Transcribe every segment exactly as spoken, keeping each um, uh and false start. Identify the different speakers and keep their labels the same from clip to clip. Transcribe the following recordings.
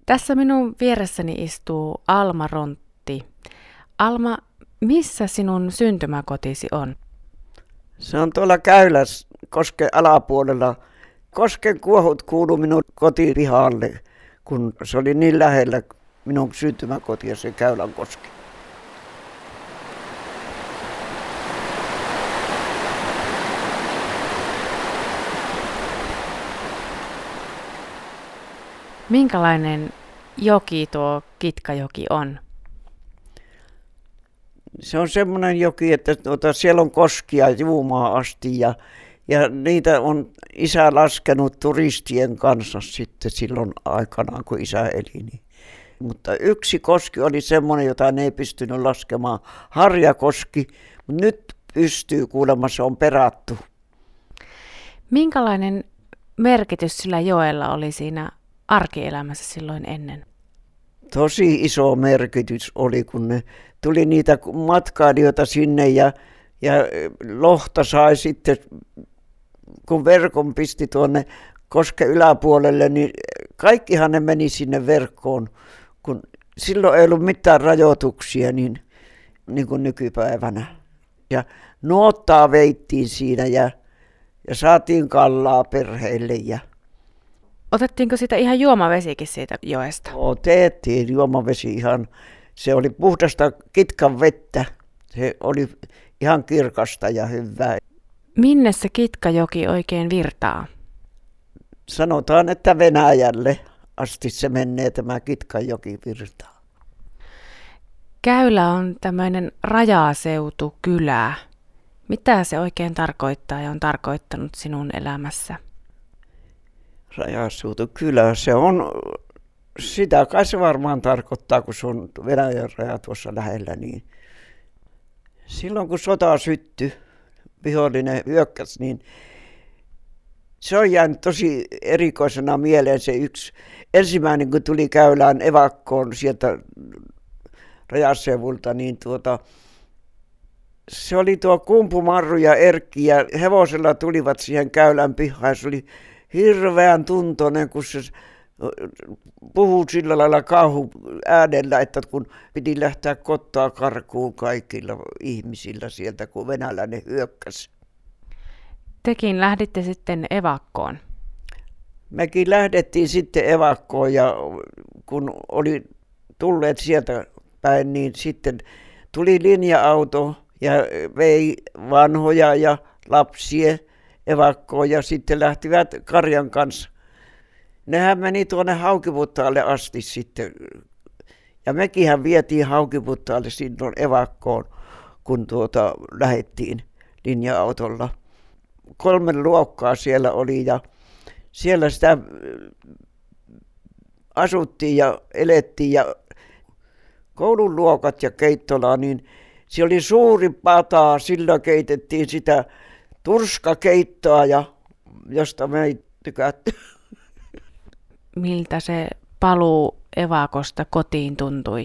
Speaker 1: Tässä minun vieressäni istuu Alma Rontti. Alma, missä sinun syntymäkotisi on?
Speaker 2: Se on tuolla Käyläs Kosken alapuolella. Kosken kuohut kuului minun kotipihalle, kun se oli niin lähellä minun syntymäkotia se Käylän koski.
Speaker 1: Minkälainen joki tuo Kitkajoki on?
Speaker 2: Se on semmoinen joki, että tuota, siellä on koskia Juumaan asti ja, ja niitä on isä laskenut turistien kanssa sitten silloin aikanaan, kun isä eli. Niin. Mutta yksi koski oli semmoinen, jota ne ei pystynyt laskemaan, Harjakoski, mutta nyt pystyy kuulemma, se on perattu.
Speaker 1: Minkälainen merkitys sillä joella oli siinä arkielämässä silloin ennen?
Speaker 2: Tosi iso merkitys oli, kun ne tuli niitä matkailijoita sinne ja, ja lohta sai sitten, kun verkon pisti tuonne kosken yläpuolelle, niin kaikkihan ne meni sinne verkkoon, kun silloin ei ollut mitään rajoituksia niin, niin kuin nykypäivänä. Ja nuottaa veittiin siinä ja, ja saatiin kallaa perheille ja
Speaker 1: Otettiinko sitä ihan juomavesikin siitä joesta?
Speaker 2: Otettiin juomavesi ihan. Se oli puhdasta Kitkan vettä. Se oli ihan kirkasta ja hyvää.
Speaker 1: Minne se Kitkajoki oikein virtaa?
Speaker 2: Sanotaan, että Venäjälle asti se menee tämä Kitkajoki virtaa.
Speaker 1: Käylä on tämmöinen rajaseutu kylä. Mitä se oikein tarkoittaa ja on tarkoittanut sinun elämässä?
Speaker 2: Rajaseutu kylä, se on, sitä kai se varmaan tarkoittaa, kun se on Venäjän raja tuossa lähellä. Niin silloin kun sota syttyi, vihollinen hyökkäsi, niin se on jäänyt tosi erikoisena mieleen se yksi ensimmäinen, kun tuli Käylään evakkoon sieltä rajaseuvulta, niin tuota, se oli tuo Kumpu, Marru ja Erkki ja hevosella tulivat siihen Käylän pihaan. Se oli hirveän tuntoinen, kun se puhui sillä lailla kauhu äänellä, että kun piti lähteä kotoa karkuun kaikilla ihmisillä sieltä, kun venäläinen hyökkäsi.
Speaker 1: Tekin lähditte sitten evakkoon.
Speaker 2: Mekin lähdettiin sitten evakkoon ja kun oli tulleet sieltä päin, niin sitten tuli linja-auto ja vei vanhoja ja lapsia evakkoon ja sitten lähtivät karjan kanssa. Nehän meni tuonne Haukiputtaalle asti sitten. Ja mekinhän vietiin Haukiputtaalle silloin evakkoon, kun tuota lähdettiin linja-autolla. Kolme luokkaa siellä oli ja siellä sitä asuttiin ja elettiin ja koulun luokat ja keittola, niin siellä oli suuri pata, sillä keitettiin sitä turskakeittoa, ja josta me ei tykätty.
Speaker 1: Miltä se paluu evakosta kotiin tuntui?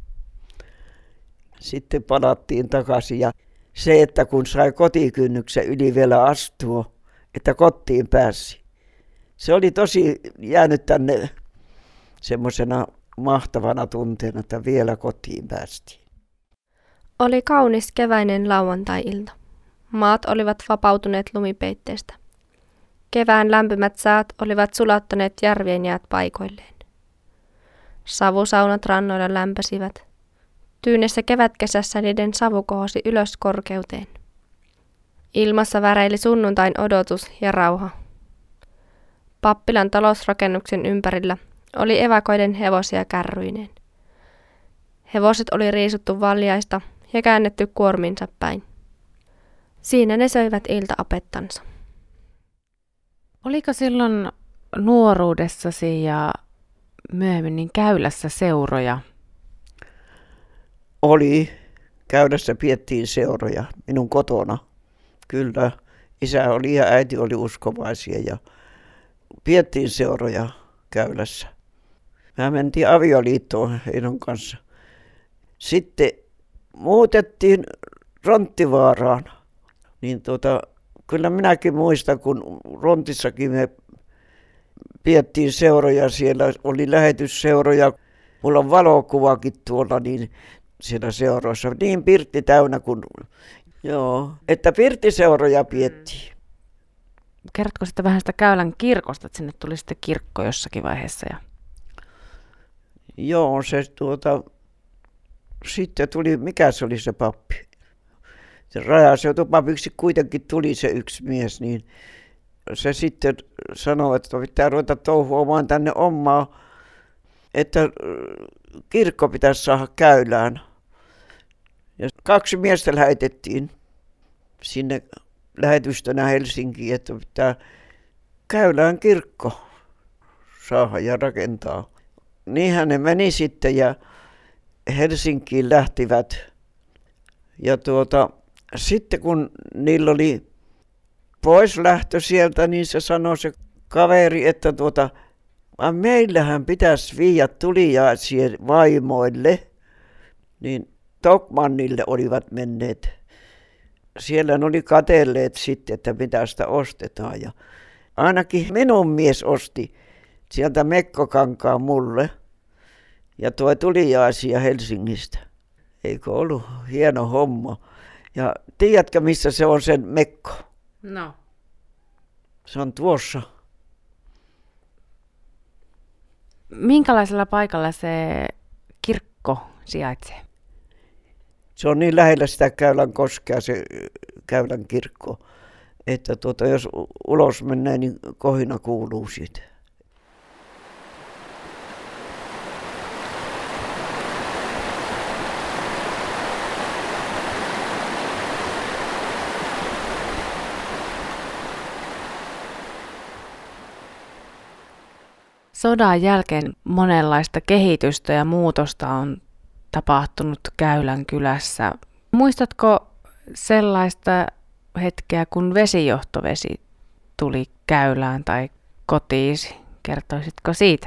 Speaker 2: Sitten palattiin takaisin ja se, että kun sai kotikynnyksen yli vielä astua, että kotiin pääsi. Se oli tosi jäänyt tänne semmoisena mahtavana tunteena, että vielä kotiin päästiin.
Speaker 3: Oli kaunis keväinen lauantai-ilta. Maat olivat vapautuneet lumipeitteestä. Kevään lämpimät säät olivat sulattaneet järvien jäät paikoilleen. Savusaunat rannoilla lämpösivät. Tyynessä kevätkesässä niiden savu kohosi ylös korkeuteen. Ilmassa väreili sunnuntain odotus ja rauha. Pappilan talousrakennuksen ympärillä oli evakoiden hevosia kärryineen. Hevoset oli riisuttu valjaista ja käännetty kuorminsa päin. Siinä ne söivät iltaapettansa.
Speaker 1: Oliko silloin nuoruudessasi ja myöhemmin niin Käylässä seuroja?
Speaker 2: Oli. Käylässä piettiin seuroja minun kotona. Kyllä. Isä oli ja äiti oli uskovaisia ja piettiin seuroja Käylässä. Mä mentiin avioliittoon heidän kanssa. Sitten muutettiin Ronttivaaraan. Niin tuota, kyllä minäkin muistan, kun Rontissakin me piettiin seuroja, siellä oli lähetysseuroja. Mulla on valokuvakin tuolla niin siellä seuroissa. Niin pirtti täynnä kuin, joo, että pirttiseuroja piettiin.
Speaker 1: Kerrotko sitten vähän sitä Käylän kirkosta, että sinne tuli sitten kirkko jossakin vaiheessa? Ja...
Speaker 2: Joo, se tuota, sitten tuli, mikä se oli se pappi? Se rajaseutupapiksi kuitenkin tuli se yksi mies, niin se sitten sanoi, että pitää ruveta touhuamaan tänne omaa, että kirkko pitäisi saada Käylään. Ja kaksi miestä lähetettiin sinne lähetystönä Helsinkiin, että pitää Käylään kirkko saada ja rakentaa. Niinhän ne meni sitten ja Helsinkiin lähtivät. Ja tuota, sitten kun niillä oli pois lähtö sieltä, niin se sanoi se kaveri, että tuota, meillähän pitäisi viiä tuliaisia vaimoille, niin Tokmannille olivat menneet. Siellä ne oli katselleet sitten, että mitä sitä ostetaan. Ja ainakin minun mies osti sieltä Mekkokankaan mulle ja tuo tuliaisia Helsingistä. Eikö ollut hieno homma? Ja tiedätkö, missä se on sen Mekko?
Speaker 1: No.
Speaker 2: Se on tuossa.
Speaker 1: Minkälaisella paikalla se kirkko sijaitsee?
Speaker 2: Se on niin lähellä sitä Käylän koskea, se Käylän kirkko, että tuota, jos ulos menee, niin kohina kuuluu siitä.
Speaker 1: Sodan jälkeen monenlaista kehitystä ja muutosta on tapahtunut Käylän kylässä. Muistatko sellaista hetkeä, kun vesijohtovesi tuli Käylään tai kotiisi? Kertoisitko siitä?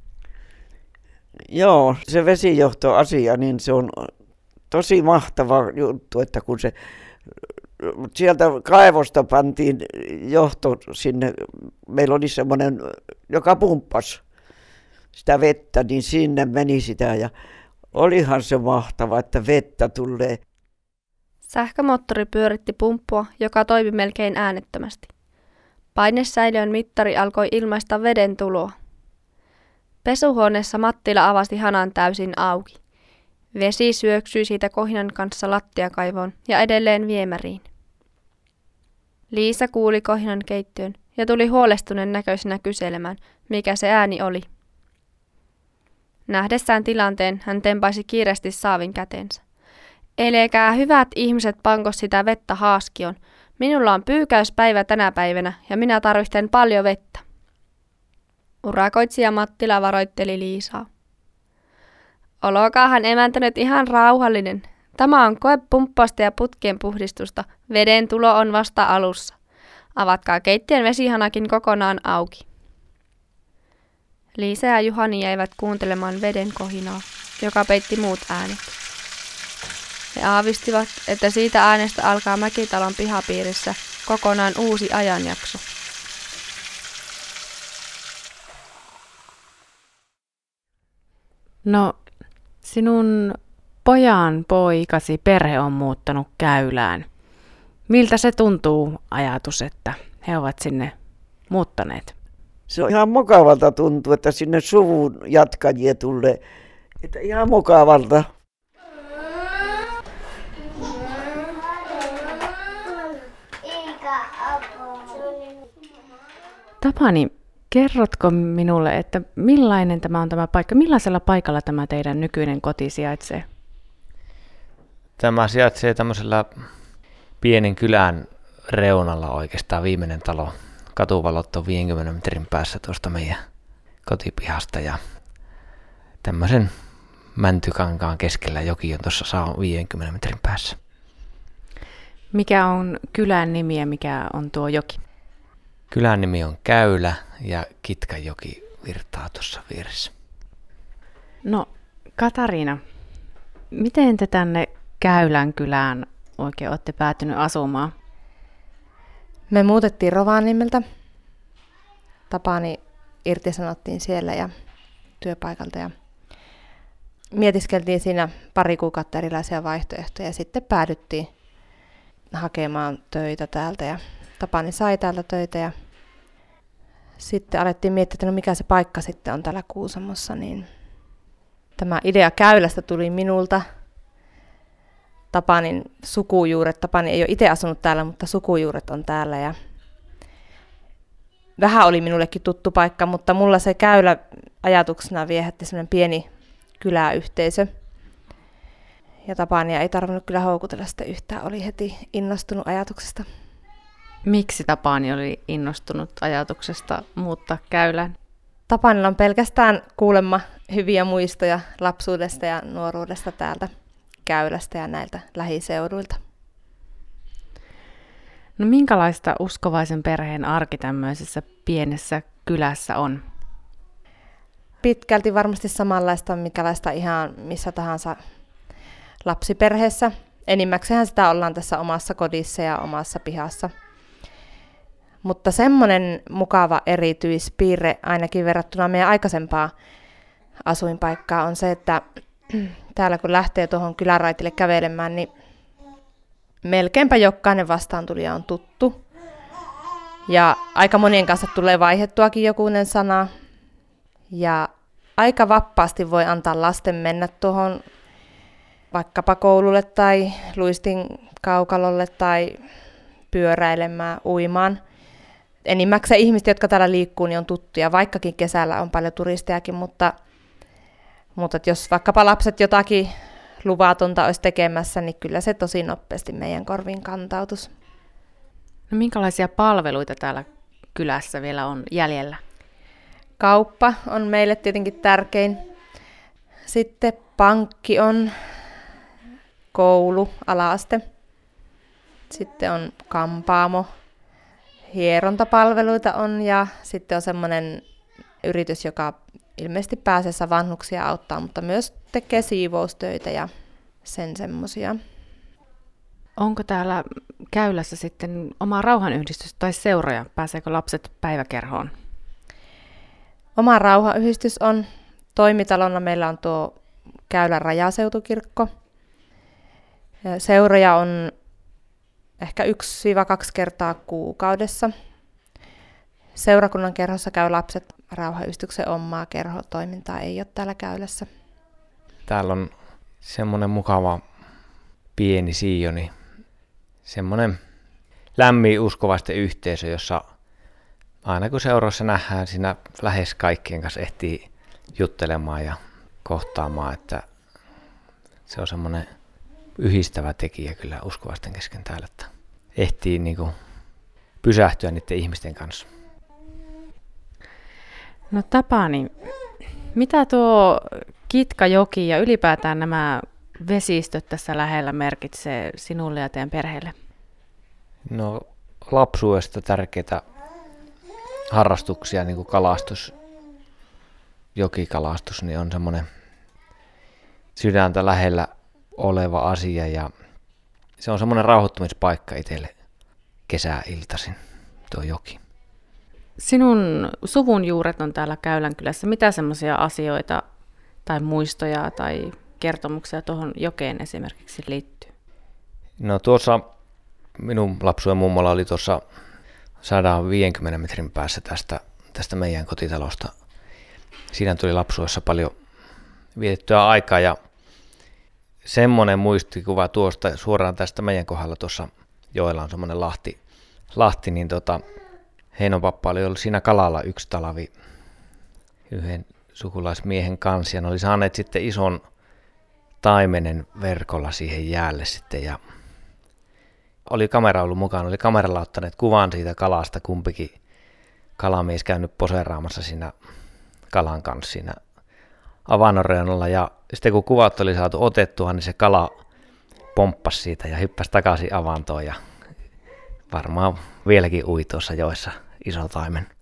Speaker 2: Joo, se vesijohtoasia, niin se on tosi mahtava juttu, että kun se sieltä kaivosta pantiin johto sinne, meillä oli semmoinen, joka pumppasi sitä vettä, niin sinne meni sitä ja olihan se mahtava, että vettä tulee.
Speaker 3: Sähkömoottori pyöritti pumppua, joka toimi melkein äänettömästi. Painesäiliön mittari alkoi ilmaista veden tuloa. Pesuhuoneessa Mattila avasi hanan täysin auki. Vesi syöksyi siitä kohinan kanssa lattiakaivoon ja edelleen viemäriin. Liisa kuuli kohinan keittiön ja tuli huolestuneen näköisenä kyselemään, mikä se ääni oli. Nähdessään tilanteen hän tempaisi kiireesti saavin käteensä. Elekää hyvät ihmiset pankos sitä vettä haaskion. Minulla on pyykäyspäivä tänä päivänä ja minä tarvitsen paljon vettä. Urakoitsija Mattila varoitteli Liisaa. Olokaahan emäntä nyt ihan rauhallinen. Tämä on koe pumppausta ja putkien puhdistusta. Veden tulo on vasta alussa. Avatkaa keittiön vesihanakin kokonaan auki. Liisa ja Juhani jäivät kuuntelemaan veden kohinaa, joka peitti muut äänet. He aavistivat, että siitä äänestä alkaa Mäkitalon pihapiirissä kokonaan uusi ajanjakso.
Speaker 1: No, sinun pojan poikasi perhe on muuttanut Käylään. Miltä se tuntuu ajatus, että he ovat sinne muuttaneet?
Speaker 2: Se on ihan mukavalta tuntuu, että sinne suvun jatkajia tulee. Että ihan mukavalta.
Speaker 1: Tapani, kerrotko minulle, että millainen tämä on tämä paikka? Millaisella paikalla tämä teidän nykyinen koti sijaitsee?
Speaker 4: Tämä sijaitsee tämmöisellä pienen kylän reunalla oikeastaan, viimeinen talo. Katuvalot on viidenkymmenen metrin päässä tuosta meidän kotipihasta ja tämmöisen Mäntykankaan keskellä joki on tuossa saa viidenkymmenen metrin päässä.
Speaker 1: Mikä on kylän nimi ja mikä on tuo joki?
Speaker 4: Kylän nimi on Käylä ja Kitkanjoki virtaa tuossa vieressä.
Speaker 1: No, Katariina, miten te tänne Käylän kylään oikein olette päätynyt asumaan?
Speaker 5: Me muutettiin Rovaniemeltä. Tapani
Speaker 3: irtisanottiin siellä ja työpaikalta ja mietiskeltiin siinä pari kuukautta erilaisia vaihtoehtoja ja sitten päädyttiin hakemaan töitä täältä ja Tapani sai täältä töitä ja sitten alettiin miettiä, että no mikä se paikka sitten on täällä Kuusamossa, niin tämä idea käylästä tuli minulta. Tapanin sukujuuret, Tapani ei ole itse asunut täällä, mutta sukujuuret on täällä ja vähän oli minullekin tuttu paikka, mutta mulla se Käylä ajatuksena viehätti semmoinen pieni kyläyhteisö. Ja Tapania ei tarvinnut kyllä houkutella sitä yhtään, oli heti innostunut ajatuksesta.
Speaker 1: Miksi Tapani oli innostunut ajatuksesta muuttaa Käylään?
Speaker 3: Tapanilla on pelkästään kuulemma hyviä muistoja lapsuudesta ja nuoruudesta täältä Käylästä ja näiltä lähiseuduilta.
Speaker 1: No minkälaista uskovaisen perheen arki tämmöisessä pienessä kylässä on?
Speaker 3: Pitkälti varmasti samanlaista, mikälaista ihan missä tahansa lapsiperheessä. Enimmäkseen sitä ollaan tässä omassa kodissa ja omassa pihassa. Mutta semmoinen mukava erityispiirre ainakin verrattuna meidän aikaisempaan asuinpaikkaan on se, että täällä kun lähtee tuohon kyläraitille kävelemään, niin melkeinpä jokainen vastaantulija on tuttu. Ja aika monien kanssa tulee vaihdettuakin jokunen sana. Ja aika vapaasti voi antaa lasten mennä tuohon vaikkapa koululle tai luistin kaukalolle tai pyöräilemään, uimaan. Enimmäkseen ihmiset, jotka täällä liikkuu, niin on tuttuja, vaikkakin kesällä on paljon turistejakin, mutta, mutta jos vaikkapa lapset jotakin luvatonta olisi tekemässä, niin kyllä se tosi nopeasti meidän korviin kantautus.
Speaker 1: No minkälaisia palveluita täällä kylässä vielä on jäljellä?
Speaker 3: Kauppa on meille tietenkin tärkein. Sitten pankki on, koulu, ala-aste. Sitten on kampaamo, hierontapalveluita on ja sitten on semmoinen yritys, joka ilmeisesti pääasiassa vanhuksia auttaa, mutta myös tekee siivoustöitä ja sen semmoisia.
Speaker 1: Onko täällä Käylässä sitten oma rauhanyhdistys tai seuroja? Pääseekö lapset päiväkerhoon?
Speaker 3: Oma rauhanyhdistys on. Toimitalona meillä on tuo Käylän rajaseutukirkko. Seuroja on ehkä yksi kaksi kertaa kuukaudessa. Seurakunnan kerhossa käy lapset. Rauhanyhdistyksen omaa kerhotoimintaa ei ole täällä Käylässä.
Speaker 4: Täällä on semmoinen mukava pieni siijoni, semmoinen lämmin uskovaisten yhteisö, jossa aina kun seurassa nähdään, siinä lähes kaikkien kanssa ehtii juttelemaan ja kohtaamaan, että se on semmoinen yhdistävä tekijä kyllä uskovaisten kesken täällä, että ehtii niin kuin pysähtyä niiden ihmisten kanssa.
Speaker 1: No Tapani, mitä tuo Kitkajoki ja ylipäätään nämä vesistöt tässä lähellä merkitsee sinulle ja teidän perheelle?
Speaker 4: No lapsuudesta tärkeitä harrastuksia, niin kuin kalastus, jokikalastus, niin on semmoinen sydäntä lähellä oleva asia ja se on semmoinen rauhoittumispaikka itselle kesäiltaisin, tuo joki.
Speaker 1: Sinun suvun juuret on täällä Käylänkylässä. Mitä semmoisia asioita tai muistoja tai kertomuksia tuohon jokeen esimerkiksi liittyy?
Speaker 4: No tuossa minun lapsuuden mummola oli tuossa sata viisikymmentä metrin päässä tästä, tästä meidän kotitalosta. Siinä tuli lapsuudessa paljon vietettyä aikaa ja semmoinen muistikuva tuosta suoraan tästä meidän kohdalla tuossa joella on semmoinen lahti, lahti niin tota, Heinopappa oli ollut siinä kalalla yksi talvi yhden sukulaismiehen kanssa ja ne oli saaneet sitten ison taimenen verkolla siihen jäälle sitten ja oli kamera ollut mukana, oli kameralla ottaneet kuvan siitä kalasta, kumpikin kalamies käynyt poseeraamassa siinä kalan kanssa siinä avannonreunalla ja sitten kun kuvat oli saatu otettua, niin se kala pomppasi siitä ja hyppäsi takaisin avantoon ja varmaan vieläkin ui tuossa joessa iso taimen.